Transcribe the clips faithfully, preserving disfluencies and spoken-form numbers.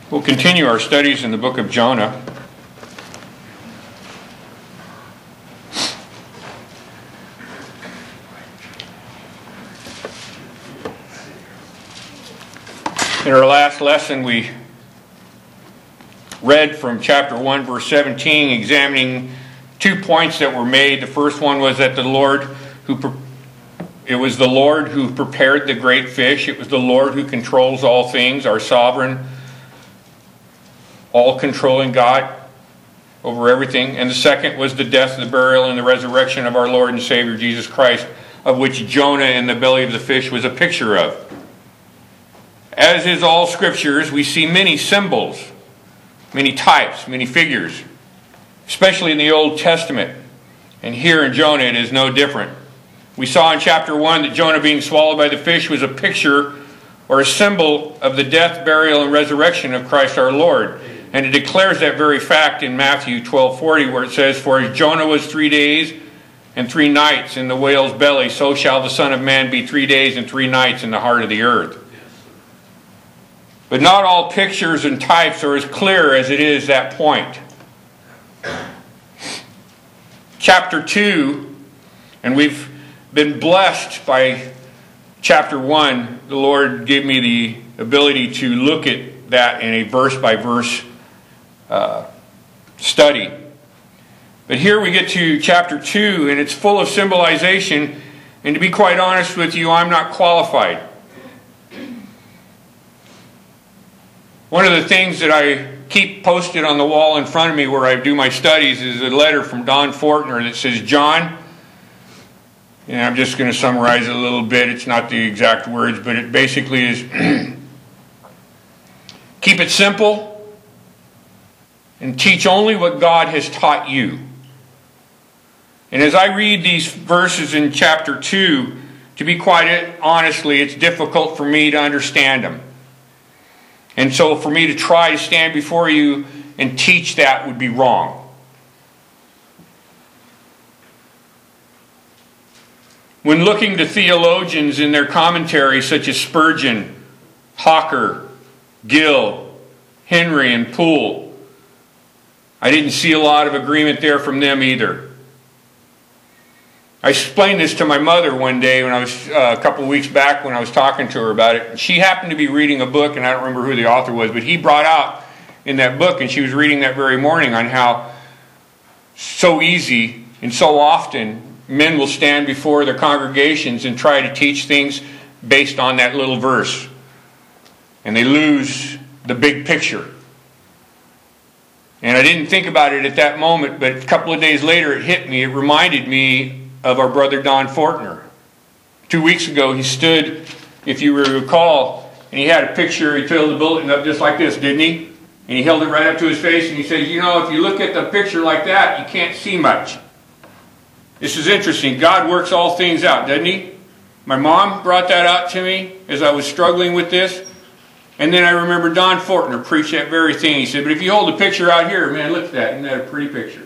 We'll continue our studies in the book of Jonah. In our last lesson, we read from chapter one, verse seventeen, examining two points that were made. The first one was that the Lord who pre- it was the Lord who prepared the great fish. It was the Lord who controls all things, our sovereign, all-controlling God over everything. And the second was the death, the burial, and the resurrection of our Lord and Savior Jesus Christ, of which Jonah in the belly of the fish was a picture of. As is all scriptures, we see many symbols, many types, many figures, especially in the Old Testament. And here in Jonah it is no different. We saw in chapter one that Jonah being swallowed by the fish was a picture or a symbol of the death, burial, and resurrection of Christ our Lord. And it declares that very fact in Matthew twelve forty, where it says, "For as Jonah was three days and three nights in the whale's belly, so shall the Son of Man be three days and three nights in the heart of the earth." But not all pictures and types are as clear as it is that point. Chapter two, and we've been blessed by chapter one. The Lord gave me the ability to look at that in a verse-by-verse uh, study. But here we get to chapter two, and it's full of symbolization. And to be quite honest with you, I'm not qualified. One of the things that I keep posted on the wall in front of me where I do my studies is a letter from Don Fortner that says, "John," and I'm just going to summarize it a little bit. It's not the exact words, but it basically is, keep it simple and teach only what God has taught you. And as I read these verses in chapter two, to be quite honestly, it's difficult for me to understand them. And so for me to try to stand before you and teach that would be wrong. When looking to theologians in their commentaries such as Spurgeon, Hawker, Gill, Henry, and Poole, I didn't see a lot of agreement there from them either. I explained this to my mother one day when I was uh, a couple of weeks back when I was talking to her about it. She happened to be reading a book, and I don't remember who the author was, but he brought out in that book, and she was reading that very morning, on how so easy and so often men will stand before their congregations and try to teach things based on that little verse. And they lose the big picture. And I didn't think about it at that moment, but a couple of days later it hit me. It reminded me of our brother Don Fortner. Two weeks ago he stood, if you recall, and he had a picture. He held the bulletin up just like this, didn't he? And he held it right up to his face and he said, "You know, if you look at the picture like that, you can't see much." This is interesting. God works all things out, doesn't he? My mom brought that out to me as I was struggling with this. And then I remember Don Fortner preached that very thing. He said, "But if you hold the picture out here, man, look at that. Isn't that a pretty picture?"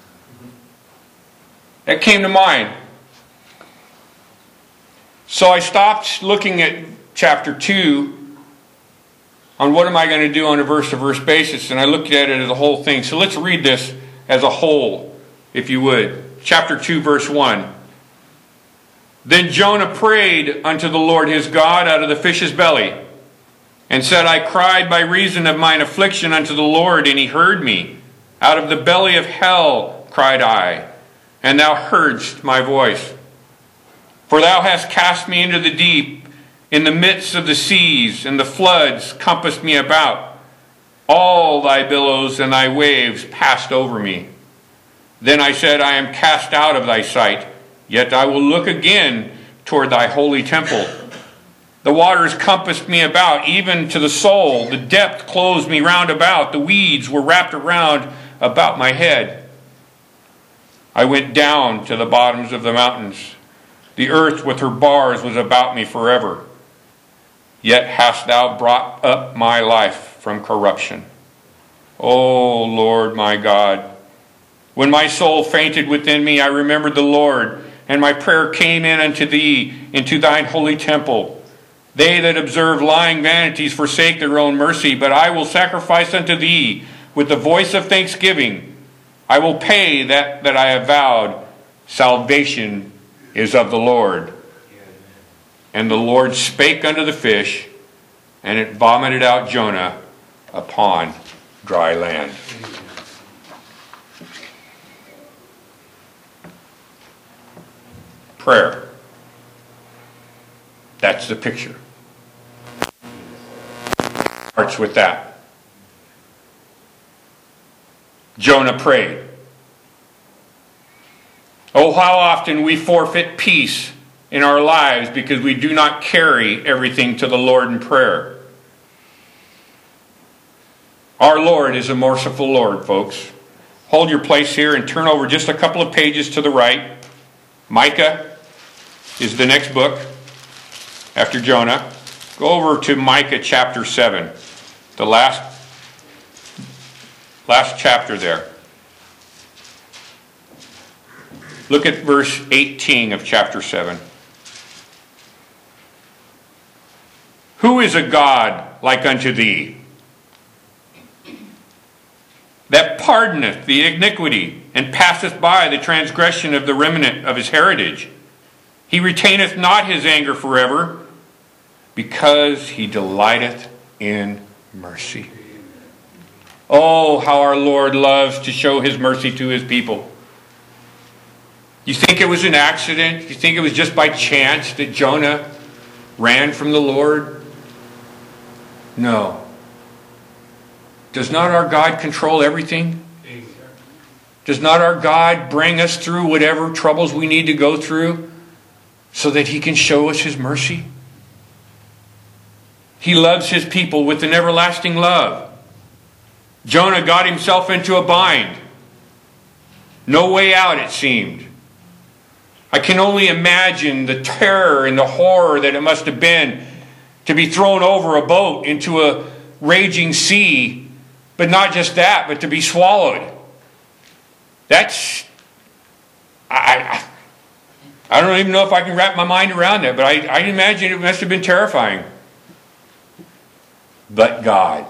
That came to mind. So I stopped looking at chapter two on what am I going to do on a verse-to-verse basis, and I looked at it as a whole thing. So let's read this as a whole, if you would. Chapter two, verse one. "Then Jonah prayed unto the Lord his God out of the fish's belly, and said, I cried by reason of mine affliction unto the Lord, and he heard me. Out of the belly of hell cried I, and thou heardst my voice. For thou hast cast me into the deep, in the midst of the seas, and the floods compassed me about. All thy billows and thy waves passed over me. Then I said, I am cast out of thy sight, yet I will look again toward thy holy temple. The waters compassed me about, even to the soul. The depth closed me round about. The weeds were wrapped around about my head. I went down to the bottoms of the mountains. The earth with her bars was about me forever. Yet hast thou brought up my life from corruption. O Lord my God, when my soul fainted within me, I remembered the Lord, and my prayer came in unto thee, into thine holy temple. They that observe lying vanities forsake their own mercy, but I will sacrifice unto thee with the voice of thanksgiving. I will pay that that I have vowed. Salvation is of the Lord. And the Lord spake unto the fish, and it vomited out Jonah upon dry land. Prayer. That's the picture. Starts with that. Jonah prayed. Oh, how often we forfeit peace in our lives because we do not carry everything to the Lord in prayer. Our Lord is a merciful Lord, folks. Hold your place here and turn over just a couple of pages to the right. Micah is the next book after Jonah. Go over to Micah chapter seven, the last, last chapter there. Look at verse eighteen of chapter seven. Who is a God like unto thee, that pardoneth the iniquity, and passeth by the transgression of the remnant of his heritage? He retaineth not his anger forever, because he delighteth in mercy. Oh, how our Lord loves to show his mercy to his people. You think it was an accident? You think it was just by chance that Jonah ran from the Lord? No. Does not our God control everything? Does not our God bring us through whatever troubles we need to go through so that he can show us his mercy? He loves his people with an everlasting love. Jonah got himself into a bind. No way out, it seemed. I can only imagine the terror and the horror that it must have been to be thrown over a boat into a raging sea, but not just that, but to be swallowed. That's, I, I don't even know if I can wrap my mind around that, but I, I imagine it must have been terrifying. But God,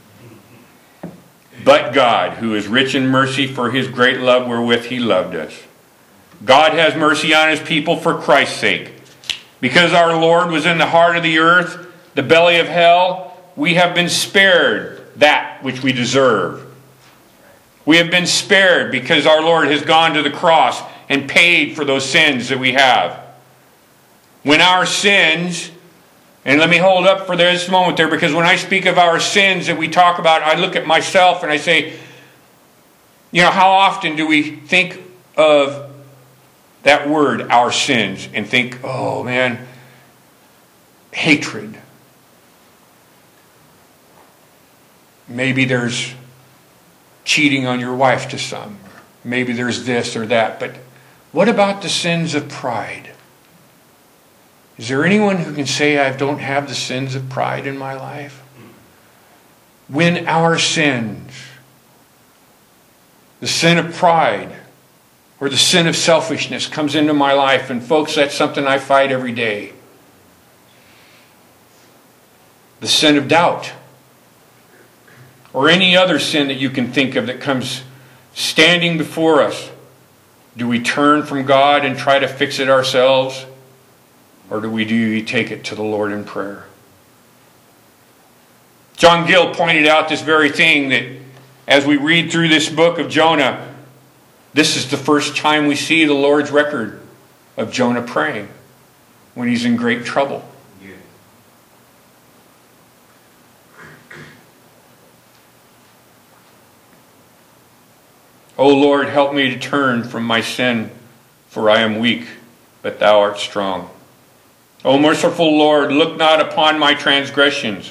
but God, who is rich in mercy for his great love wherewith he loved us. God has mercy on his people for Christ's sake. Because our Lord was in the heart of the earth, the belly of hell, we have been spared that which we deserve. We have been spared because our Lord has gone to the cross and paid for those sins that we have. When our sins, and let me hold up for this moment there, because when I speak of our sins that we talk about, I look at myself and I say, you know, how often do we think of that word, our sins, and think, oh man, hatred. Maybe there's cheating on your wife to some. Maybe there's this or that. But what about the sins of pride? Is there anyone who can say I don't have the sins of pride in my life? When our sins, the sin of pride, or the sin of selfishness comes into my life, and folks, that's something I fight every day. The sin of doubt, or any other sin that you can think of that comes standing before us. Do we turn from God and try to fix it ourselves? Or do we do we take it to the Lord in prayer? John Gill pointed out this very thing, that as we read through this book of Jonah, this is the first time we see the Lord's record of Jonah praying when he's in great trouble. Yeah. O Lord, help me to turn from my sin, for I am weak, but thou art strong. O merciful Lord, look not upon my transgressions.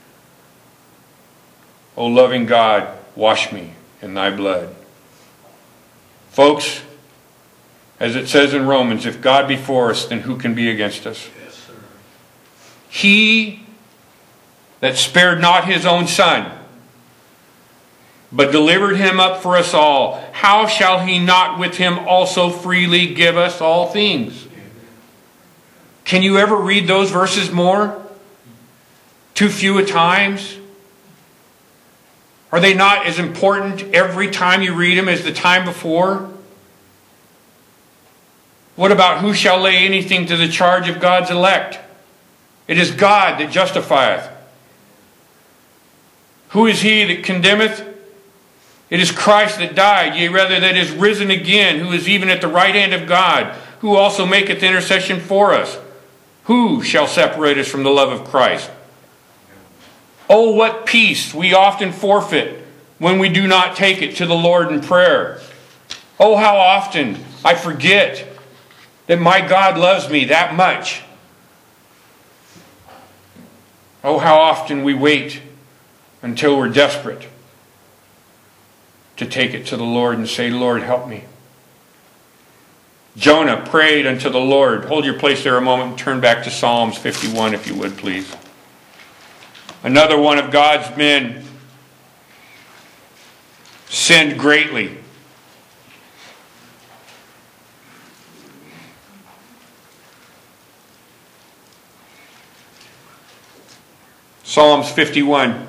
O loving God, wash me in thy blood. Folks, as it says in Romans, if God be for us, then who can be against us? Yes, sir. He that spared not his own son, but delivered him up for us all, how shall he not with him also freely give us all things? Can you ever read those verses more? too few at times? Are they not as important every time you read them as the time before? What about who shall lay anything to the charge of God's elect? It is God that justifieth. Who is he that condemneth? It is Christ that died, yea, rather that is risen again, who is even at the right hand of God, who also maketh intercession for us. Who shall separate us from the love of Christ? Oh, what peace we often forfeit when we do not take it to the Lord in prayer. Oh, how often I forget that my God loves me that much. Oh, how often we wait until we're desperate to take it to the Lord and say, Lord, help me. Jonah prayed unto the Lord. Hold your place there a moment and turn back to Psalms fifty-one, if you would, please. Another one of God's men sinned greatly. Psalms fifty-one.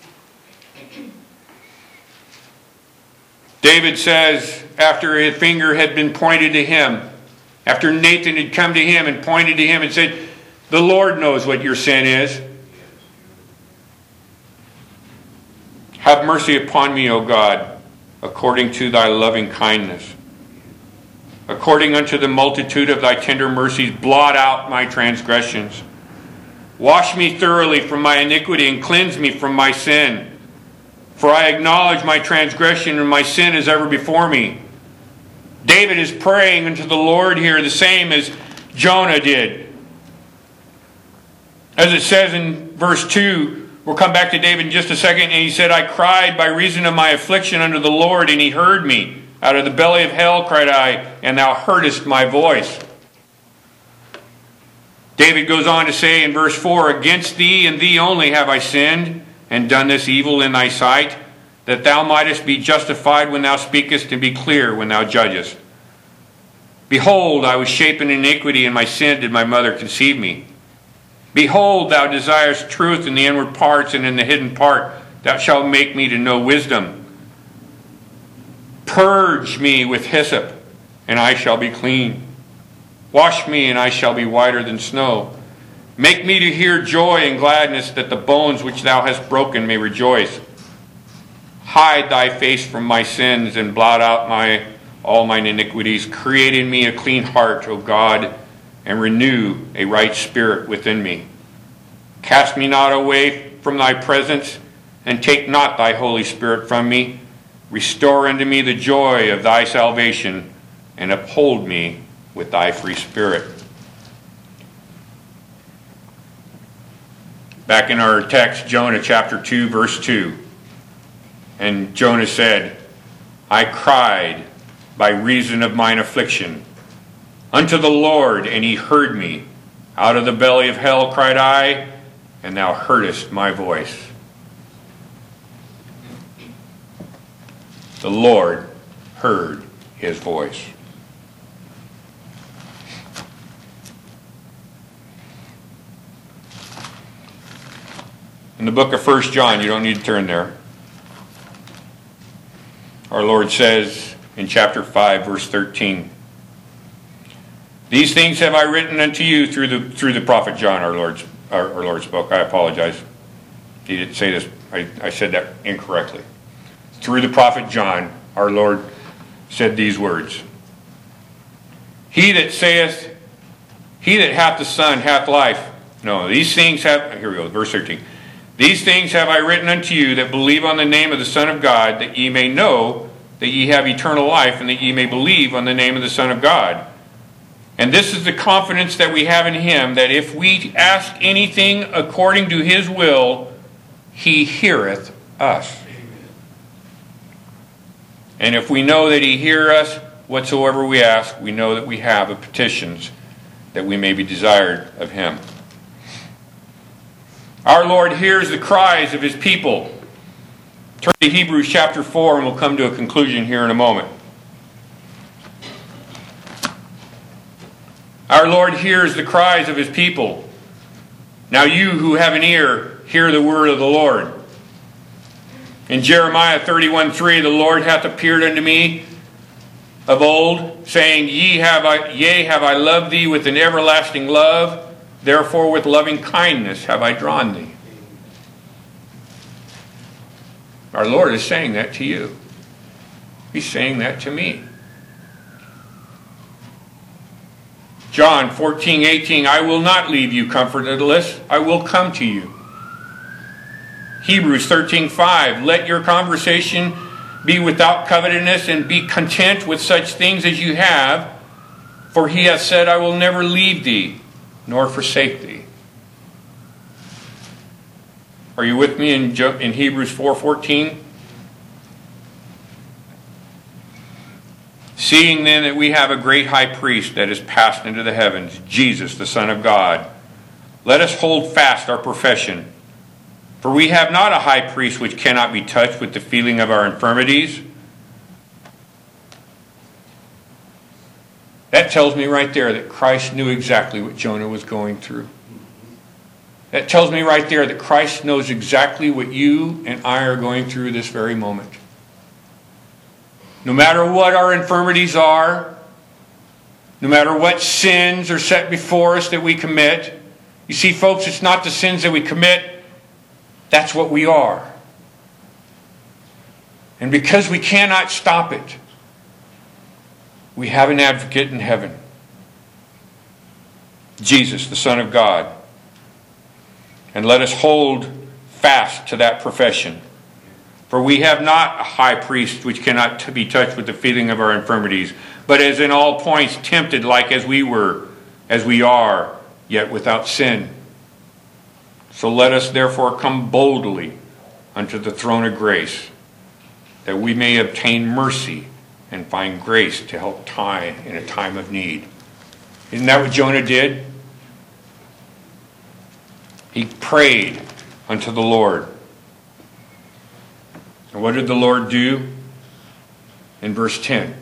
David says, after his finger had been pointed to him, after Nathan had come to him and pointed to him and said, the Lord knows what your sin is. Have mercy upon me, O God, according to thy loving kindness. According unto the multitude of thy tender mercies, blot out my transgressions. Wash me thoroughly from my iniquity and cleanse me from my sin. For I acknowledge my transgression and my sin is ever before me. David is praying unto the Lord here the same as Jonah did. As it says in verse two, we'll come back to David in just a second, and he said, I cried by reason of my affliction unto the Lord, and he heard me. Out of the belly of hell cried I, and thou heardest my voice. David goes on to say in verse four, against thee and thee only have I sinned, and done this evil in thy sight, that thou mightest be justified when thou speakest, and be clear when thou judgest. Behold, I was shapen in iniquity, and my sin did my mother conceive me. Behold, thou desirest truth in the inward parts, and in the hidden part thou shalt make me to know wisdom. Purge me with hyssop, and I shall be clean. Wash me, and I shall be whiter than snow. Make me to hear joy and gladness, that the bones which thou hast broken may rejoice. Hide thy face from my sins, and blot out my all mine iniquities. Create in me a clean heart, O God, and renew a right spirit within me. Cast me not away from thy presence, and take not thy Holy Spirit from me. Restore unto me the joy of thy salvation, and uphold me with thy free spirit. Back in our text, Jonah chapter two, verse two. And Jonah said, I cried by reason of mine affliction unto the Lord, and he heard me. Out of the belly of hell cried I, and thou heardest my voice. The Lord heard his voice. In the book of First John, you don't need to turn there, our Lord says in chapter five, verse thirteen, these things have I written unto you through the through the prophet John, our Lord's our, our Lord spoke. I apologize. He didn't say this. I, I said that incorrectly. Through the prophet John, our Lord said these words. He that saith, he that hath the Son hath life. No, these things have, here we go, verse thirteen. These things have I written unto you that believe on the name of the Son of God, that ye may know that ye have eternal life, and that ye may believe on the name of the Son of God. And this is the confidence that we have in him, that if we ask anything according to his will, he heareth us. And if we know that he hear us, whatsoever we ask, we know that we have the petitions that we may be desired of him. Our Lord hears the cries of his people. Turn to Hebrews chapter four, and we'll come to a conclusion here in a moment. Our Lord hears the cries of his people. Now you who have an ear, hear the word of the Lord. In Jeremiah thirty-one three, the Lord hath appeared unto me of old, saying, Ye have I, Yea, have I loved thee with an everlasting love, therefore with loving kindness have I drawn thee. Our Lord is saying that to you. He's saying that to me. John fourteen eighteen, I will not leave you comfortless, I will come to you. Hebrews thirteen five, let your conversation be without covetousness, and be content with such things as you have, for he hath said, I will never leave thee, nor forsake thee. Are you with me in, in Hebrews four fourteen? Seeing then that we have a great high priest that is passed into the heavens, Jesus, the Son of God, let us hold fast our profession. For we have not a high priest which cannot be touched with the feeling of our infirmities. That tells me right there that Christ knew exactly what Jonah was going through. That tells me right there that Christ knows exactly what you and I are going through this very moment. No matter what our infirmities are, no matter what sins are set before us that we commit. You see, folks, it's not the sins that we commit, that's what we are. And because we cannot stop it, we have an advocate in heaven. Jesus, the Son of God. And let us hold fast to that profession. For we have not a high priest which cannot be touched with the feeling of our infirmities, but is in all points tempted like as we were, as we are, yet without sin. So let us therefore come boldly unto the throne of grace, that we may obtain mercy and find grace to help tie in a time of need. Isn't that what Jonah did? He prayed unto the Lord. And what did the Lord do? In verse ten.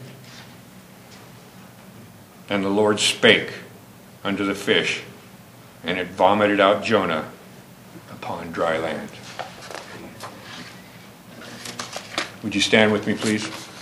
And the Lord spake unto the fish, and it vomited out Jonah upon dry land. Would you stand with me, please?